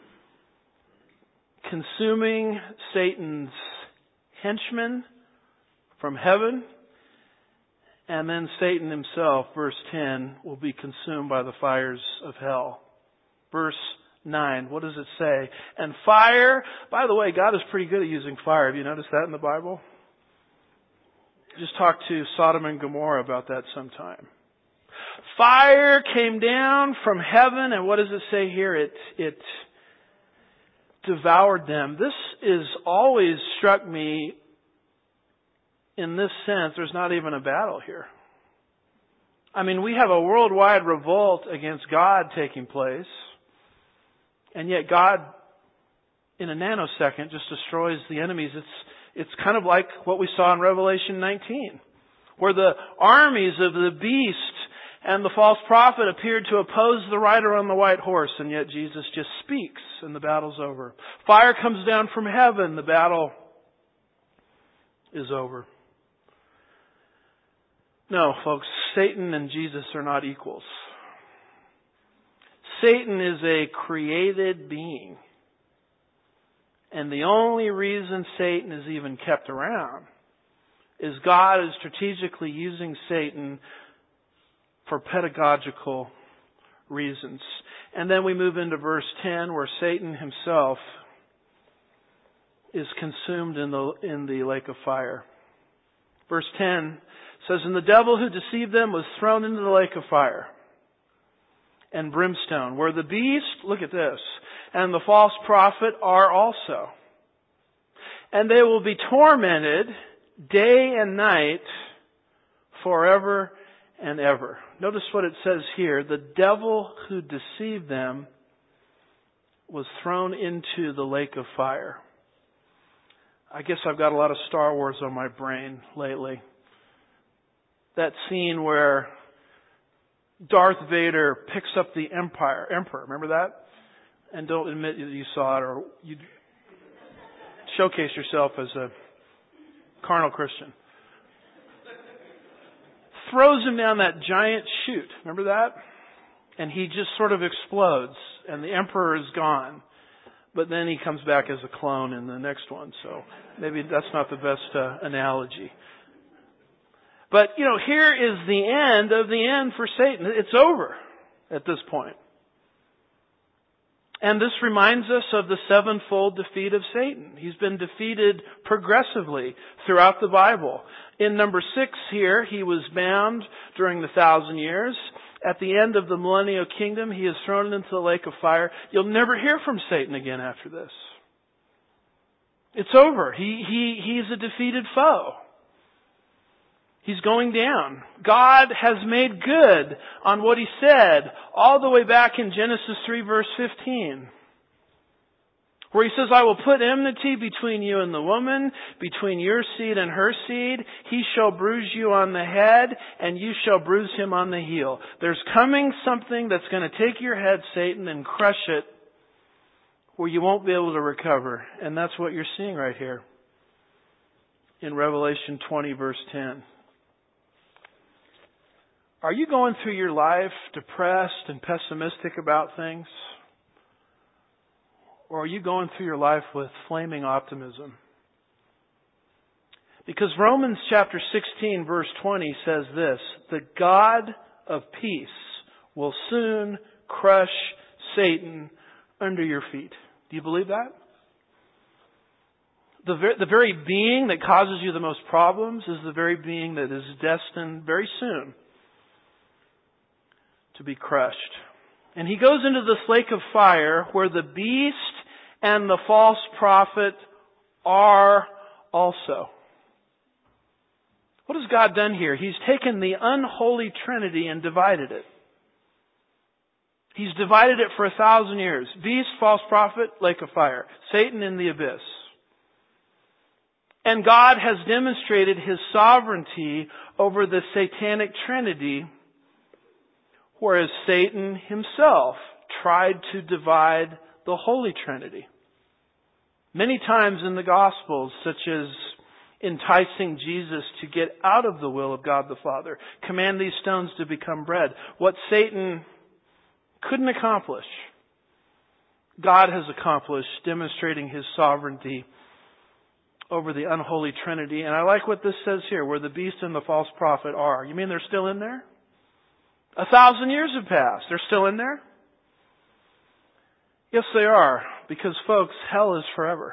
consuming Satan's henchmen from heaven. And then Satan himself, verse ten, will be consumed by the fires of hell. Verse nine, what does it say? And fire, by the way, God is pretty good at using fire. Have you noticed that in the Bible? Just talk to Sodom and Gomorrah about that sometime. Fire came down from heaven, and what does it say here? It, it devoured them. This is always struck me in this sense. There's not even a battle here. I mean, we have a worldwide revolt against God taking place, and yet God, in a nanosecond, just destroys the enemies. It's it's kind of like what we saw in Revelation nineteen, where the armies of the beast and the false prophet appeared to oppose the rider on the white horse, and yet Jesus just speaks and the battle's over. Fire comes down from heaven, the battle is over. No, folks, Satan and Jesus are not equals. Satan is a created being. And the only reason Satan is even kept around is God is strategically using Satan for pedagogical reasons. And then we move into verse ten, where Satan himself is consumed in the in the lake of fire. Verse ten says, "And the devil who deceived them was thrown into the lake of fire and brimstone, where the beast," look at this, "and the false prophet are also. And they will be tormented day and night forever and ever." Notice what it says here. The devil who deceived them was thrown into the lake of fire. I guess I've got a lot of Star Wars on my brain lately. That scene where Darth Vader picks up the Empire, Emperor, remember that? And don't admit that you saw it, or you showcase yourself as a carnal Christian. Throws him down that giant chute, remember that? And he just sort of explodes, and the Emperor is gone. But then he comes back as a clone in the next one, so maybe that's not the best uh, analogy. But, you know, here is the end of the end for Satan. It's over at this point. And this reminds us of the sevenfold defeat of Satan. He's been defeated progressively throughout the Bible. In number six here, he was bound during the thousand years. At the end of the millennial kingdom, he is thrown into the lake of fire. You'll never hear from Satan again after this. It's over. He, he, he's a defeated foe. He's going down. God has made good on what He said all the way back in Genesis three verse fifteen. Where He says, I will put enmity between you and the woman, between your seed and her seed. He shall bruise you on the head, and you shall bruise him on the heel. There's coming something that's going to take your head, Satan, and crush it where you won't be able to recover. And that's what you're seeing right here in Revelation twenty verse ten. Are you going through your life depressed and pessimistic about things? Or are you going through your life with flaming optimism? Because Romans chapter sixteen verse twenty says this, the God of peace will soon crush Satan under your feet. Do you believe that? The very, the very being that causes you the most problems is the very being that is destined very soon to be crushed. And he goes into this lake of fire where the beast and the false prophet are also. What has God done here? He's taken the unholy Trinity and divided it. He's divided it for a thousand years. Beast, false prophet, lake of fire. Satan in the abyss. And God has demonstrated His sovereignty over the satanic Trinity, whereas Satan himself tried to divide the Holy Trinity. Many times in the Gospels, such as enticing Jesus to get out of the will of God the Father, command these stones to become bread. What Satan couldn't accomplish, God has accomplished, demonstrating His sovereignty over the unholy Trinity. And I like what this says here, where the beast and the false prophet are. You mean they're still in there? A thousand years have passed. They're still in there? Yes, they are. Because, folks, hell is forever.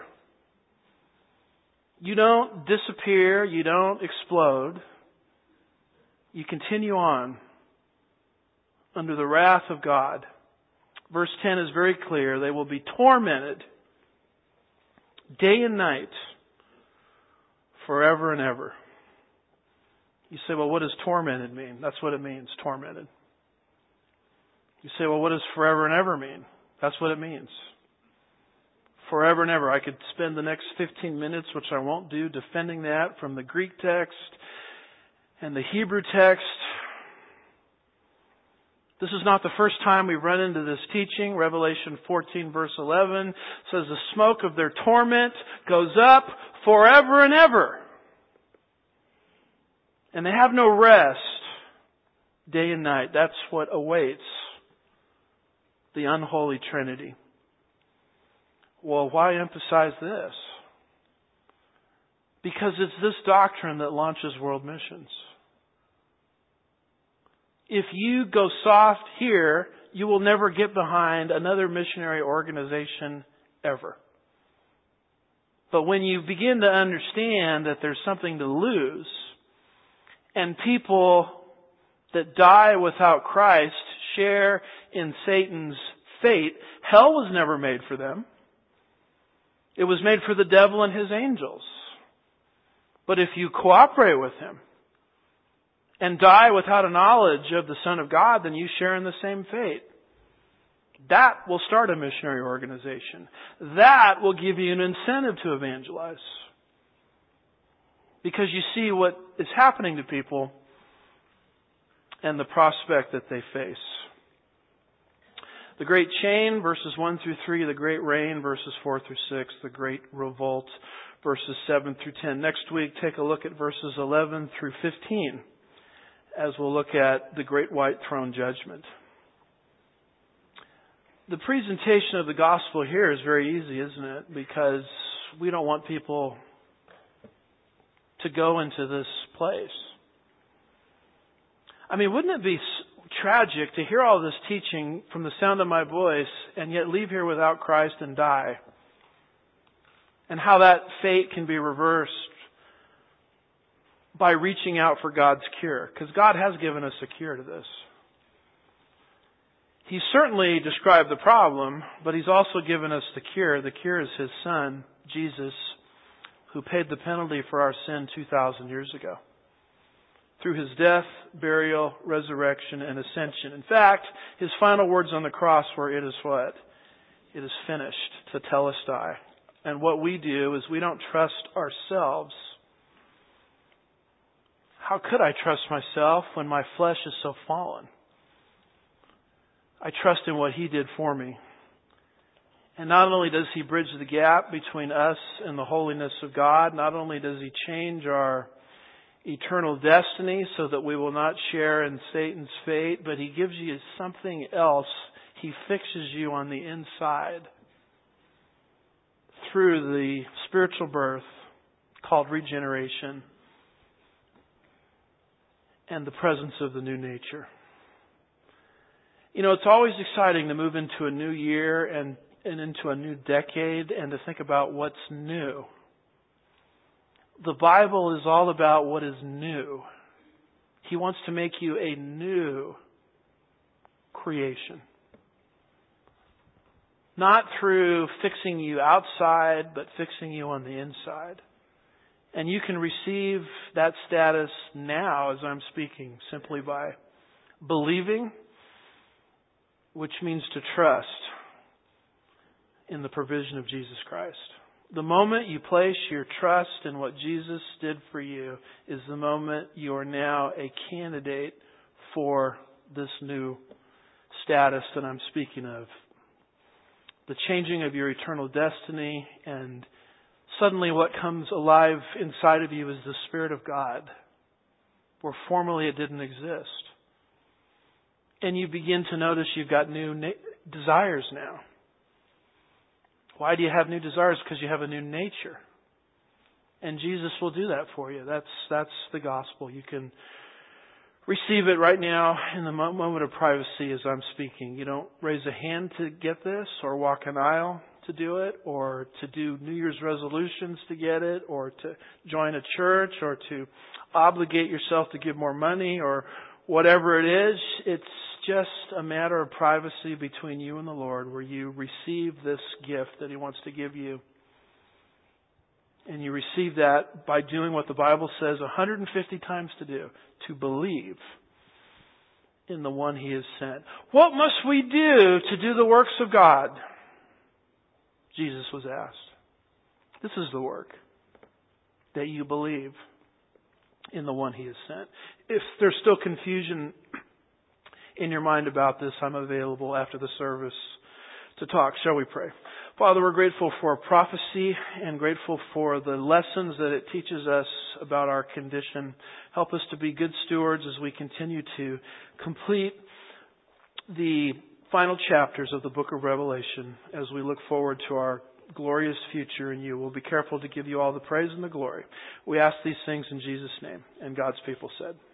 You don't disappear. You don't explode. You continue on under the wrath of God. Verse ten is very clear. They will be tormented day and night forever and ever. You say, well, what does tormented mean? That's what it means, tormented. You say, well, what does forever and ever mean? That's what it means. Forever and ever. I could spend the next fifteen minutes, which I won't do, defending that from the Greek text and the Hebrew text. This is not the first time we've run into this teaching. Revelation fourteen verse eleven says the smoke of their torment goes up forever and ever. And they have no rest day and night. That's what awaits the unholy Trinity. Well, why emphasize this? Because it's this doctrine that launches world missions. If you go soft here, you will never get behind another missionary organization ever. But when you begin to understand that there's something to lose, and people that die without Christ share in Satan's fate, hell was never made for them. It was made for the devil and his angels. But if you cooperate with him and die without a knowledge of the Son of God, then you share in the same fate. That will start a missionary organization. That will give you an incentive to evangelize. Because you see what is happening to people and the prospect that they face. The great chain, verses one through three. The great reign, verses four through six. The great revolt, verses seven through ten. Next week, take a look at verses eleven through fifteen as we'll look at the great white throne judgment. The presentation of the gospel here is very easy, isn't it? Because we don't want people to go into this place. I mean, wouldn't it be tragic to hear all this teaching from the sound of my voice and yet leave here without Christ and die? And how that fate can be reversed by reaching out for God's cure. Because God has given us a cure to this. He certainly described the problem, but He's also given us the cure. The cure is His Son, Jesus, who paid the penalty for our sin two thousand years ago. Through His death, burial, resurrection, and ascension. In fact, His final words on the cross were, "It is what? It is finished," tetelestai. And what we do is we don't trust ourselves. How could I trust myself when my flesh is so fallen? I trust in what He did for me. And not only does He bridge the gap between us and the holiness of God, not only does He change our eternal destiny so that we will not share in Satan's fate, but He gives you something else. He fixes you on the inside through the spiritual birth called regeneration and the presence of the new nature. You know, it's always exciting to move into a new year and, and into a new decade and to think about what's new. The Bible is all about what is new. He wants to make you a new creation. Not through fixing you outside, but fixing you on the inside. And you can receive that status now as I'm speaking simply by believing, which means to trust in the provision of Jesus Christ. The moment you place your trust in what Jesus did for you is the moment you are now a candidate for this new status that I'm speaking of. The changing of your eternal destiny, and suddenly what comes alive inside of you is the Spirit of God, where formerly it didn't exist. And you begin to notice you've got new na- desires now. Why do you have new desires? Because you have a new nature. And Jesus will do that for you. That's that's the gospel. You can receive it right now in the moment of privacy as I'm speaking. You don't raise a hand to get this or walk an aisle to do it or to do New Year's resolutions to get it or to join a church or to obligate yourself to give more money or whatever it is. It's just a matter of privacy between you and the Lord where you receive this gift that He wants to give you. And you receive that by doing what the Bible says one hundred fifty times to do, to believe in the one He has sent. What must we do to do the works of God? Jesus was asked. This is the work, that you believe in the one He has sent. If there's still confusion in your mind about this, I'm available after the service to talk. Shall we pray? Father, we're grateful for prophecy and grateful for the lessons that it teaches us about our condition. Help us to be good stewards as we continue to complete the final chapters of the book of Revelation as we look forward to our glorious future in You. We'll be careful to give You all the praise and the glory. We ask these things in Jesus' name. And God's people said,